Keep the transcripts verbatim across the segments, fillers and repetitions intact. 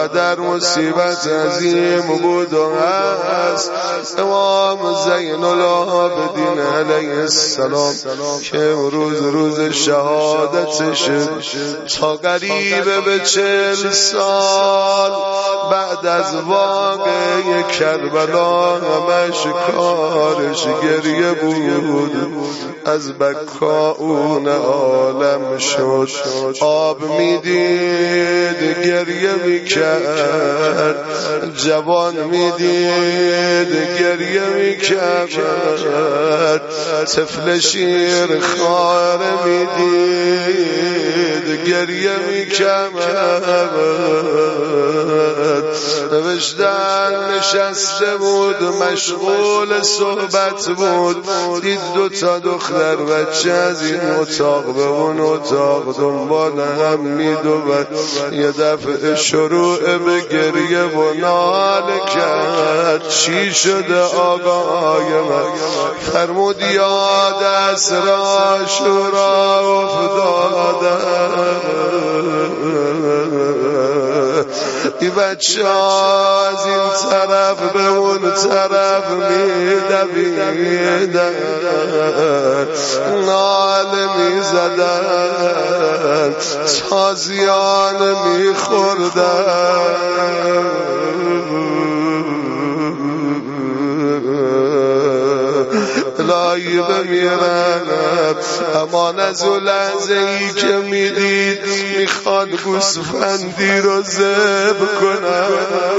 انقدر مصیبت عظیم بود و هست. امام زین العابدین علیه السلام که امروز روز شهادتش، تا قریب به چل سال بعد از واقعه کربلا همش کارش گریه بود. از بکاؤون عالم شد، آب میدید گریه میکرد، جوان میدید گریه میکرد، طفل شیر خاره میدید گریه میکرد. نوشتن نشسته بود مشغول صحبت بود، دید دو تا دختر بچه از این اتاق به اون اتاق دنبال هم میدوند. یه دفعه شروع به گریه و ناله کرد. چی شده آقای من؟ فرمود یاد اسر عاشورا افتادم. این بچه از این طرف به اون طرف میدویدن، ناله میزدن، تازیان میخوردن. الهی بمیرن، امان از اون لحظه ای که میدید میخواد گوسفندی رو ذبح کنم،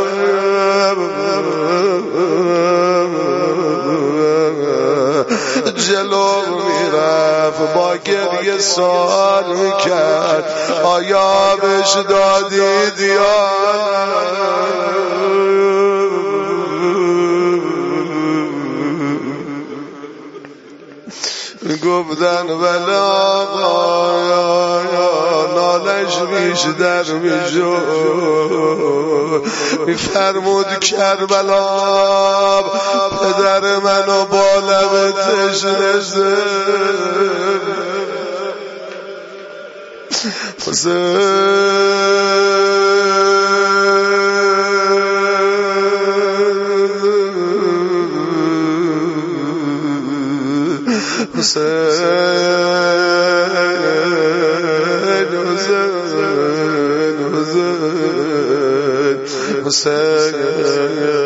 جلو میرفت با گریه سوال میکرد آیا بهش دادید یا گفتن ولی آقا نالش بیشتر میشد. میفرمود کربلا پدر منو با لب تشنه حسین حسین حسین حسین